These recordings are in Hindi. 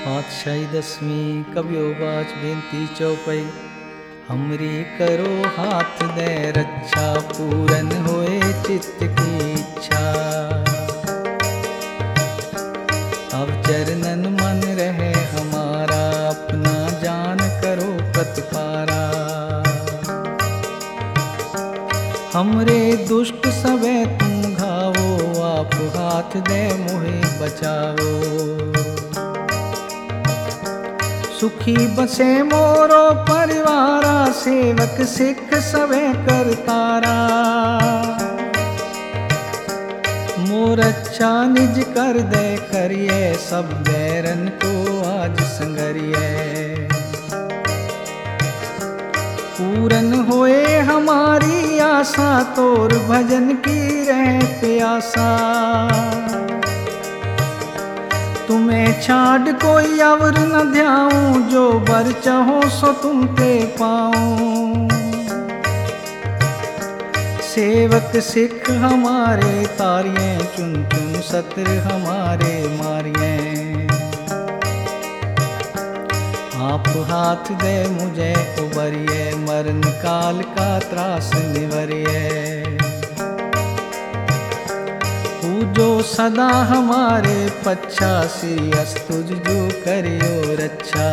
पातशाही दसवीं कवियो बाच बेनती चौपाई। हमरी करो हाथ दे रक्षा, पूरन होए चित्त की इच्छा। अब चरणन मन रहे हमारा, अपना जान करो प्रतिपारा। हमरे दुष्ट सबे तुम घावो, आप हाथ दे मोहे बचाओ। सुखी बसे मोरो परिवारा, सेवक सिख सवे करतारा। मोर अच्छा निज कर दे करिए, सब बैरन को आज संगरिए। पूरन होए हमारी आशा, तोर भजन की रहे प्यासा। तुम्हें छाड़ कोई और न ध्याऊं, जो बर चाहो सो तुम ते पाऊं। सेवक सिख हमारे तारिये, चुन चुन सत्र हमारे मारिये। आप हाथ दे मुझे उबरिए, मरण काल का त्रास निवरिए। जो सदा हमारे पच्छासी, अस्तुज जो करियो रक्षा।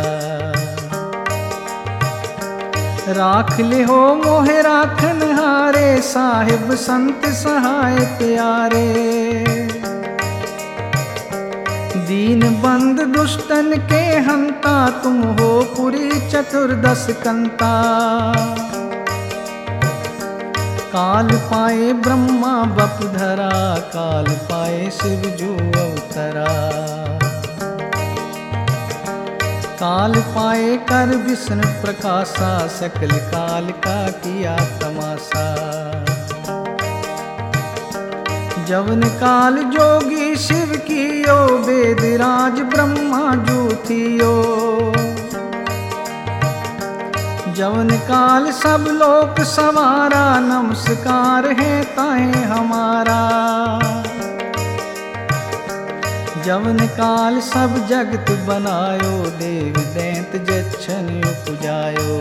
राख ले हो मोहे राखन हारे, साहिब संत सहाय प्यारे। दीन बंद दुष्टन के हंता, तुम हो पुरी चतुर्दश कंता। काल पाए ब्रह्मा बपधरा, काल पाए शिव जो अवतरा। काल पाए कर विष्णु प्रकाशा, सकल काल का किया तमाशा। जवन काल जोगी शिव कियो, वेदराज ब्रह्मा जो थियो। जवन काल सब लोक सवारा, नमस्कार है ताहे हमारा। जवन काल सब जगत बनायो, देव दैंत जच्छन उपजायो।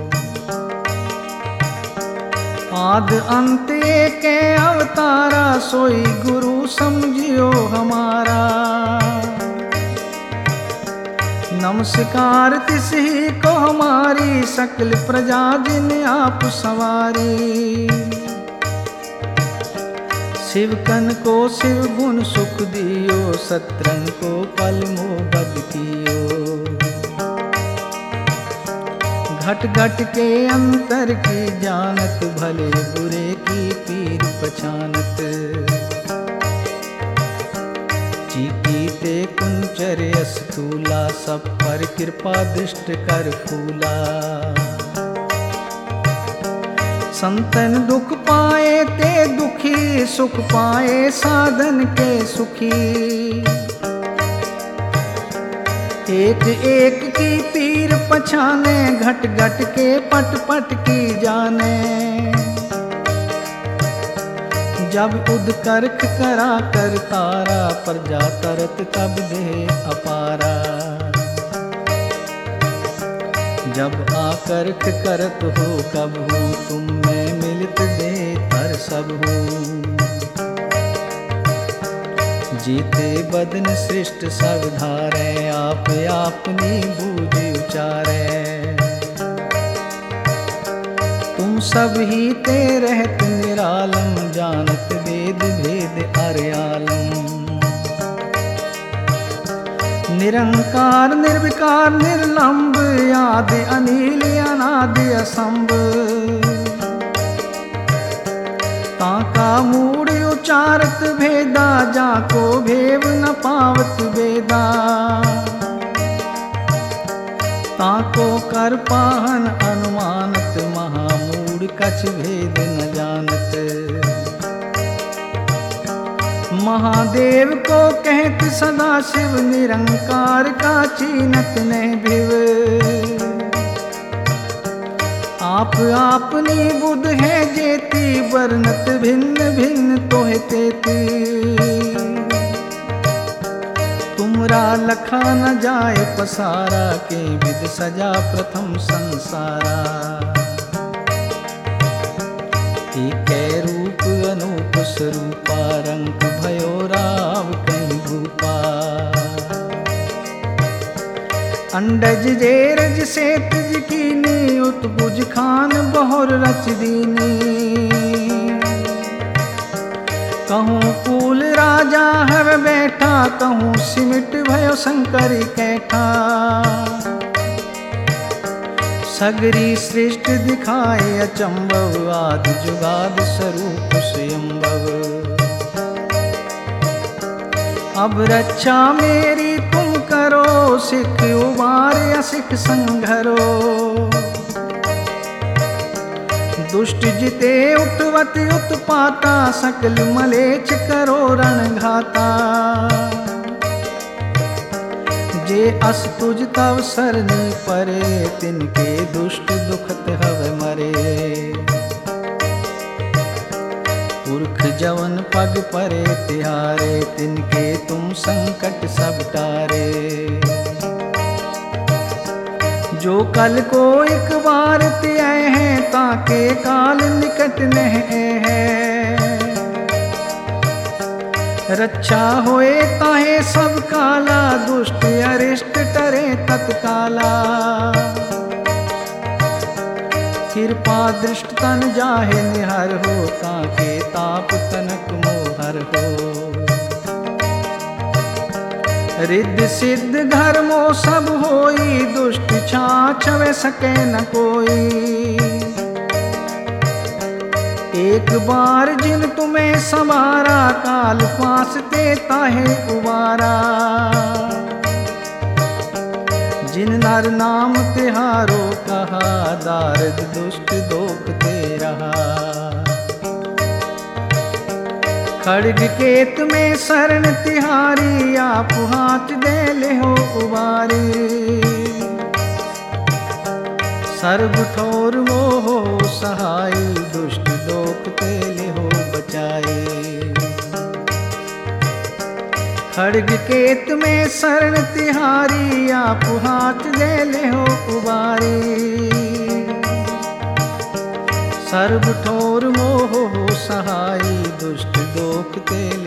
आद अंत एक अवतारा, सोई गुरु समझियो हमारा। नमस्कार तिस ही को हमारी, सकल प्रजा जिन आप सवारी। शिवकन को शिव गुण सुख दियो, सत्रन को पल मोह बद कियो। घट घट के अंतर की जानत, भले बुरे की पीर पछानत। चीकीते कुंचर स्थूला, सब पर कृपा दृष्ट कर फूला। संतन दुख पाए ते दुखी, सुख पाए साधन के सुखी। एक एक की पीर पछाने, घट घट के पट पट की जाने। जब उद करख करा कर तारा, प्रजा तरत तब दे अपारा। जब आकर्ख करत हो कब हो, तुम में मिलित दे तर सब हो। जीते बदन सृष्ट सब धारे, आप आपनी बूझ उचारे। तुम सब ही ते रहत निरालम, जानत वेद भेद अर्यालम। निरंकार निर्विकार निर्लंब, आदि अनिल अनादि असंभ। ताका मूढ़ उचारत भेदा, जाको भेव न पावत वेदा। ताको कर पाहन अनुमानत, महामूढ़ कछ भेद न जानत। महादेव को कहत सदा शिव, निरंकार का चीनत ने भिव। आप आपनी बुध है जेती, वर्णत भिन्न भिन्न तोहे तेती। तुम तेरा लखा न जाए पसारा, के विद सजा प्रथम संसारा। एकै रूप अनूप स्वरूपा, रंग भयो राव कहीं भूपा। अंडज जे रज से तिज कीनी, उत्पुज खान बहुर रच दीनी। कहूँ कूल राजा हर बैठा, कहूँ सिमट भयो शंकर कैठा। सगरी सृष्टि दिखाए अचंभव, आदि जुगाद स्वरूप स्वयंभव। अब रक्षा मेरी तुम करो, सिख उबार या सिख संघरो। दुष्ट जिते उठवत उत्पाता, सकल मलेच्छ करो रणघाता। जे अस तुझ तव सरनी परे, तिनके दुष्ट दुखत हव मरे। पुरख जवन पग परे तिहारे, तिनके तुम संकट सब टारे। जो कल को एक बार त्याय है, ताके काल निकट नह है। रक्षा होए ताहे सब काला, दुष्ट अरिष्ट टरे तत्काला। कृपा दृष्ट तन जाहे निहर हो, ताके ताप तनक मोहर हो। रिद्ध सिद्ध धर्मो सब होई, दुष्ट छाछवे सके न कोई। एक बार जिन तुम्हें संवारा, काल पास ते ताहे उबारा। जिन नर नाम तिहारो कहा, दारद दुष्ट दोख ते रहा। खड्ग केत में शरण तिहारी, आप हाथ दे ले हो उबारी। सर्व ठोर मोह सहाई, दुष्ट दोख ते ले हो बचाए। खड्ग केत में शरण तिहारी, आप हाथ दे ले हो उबारी। सर्व ठोर मोह सहाई, दुष्ट दोख ते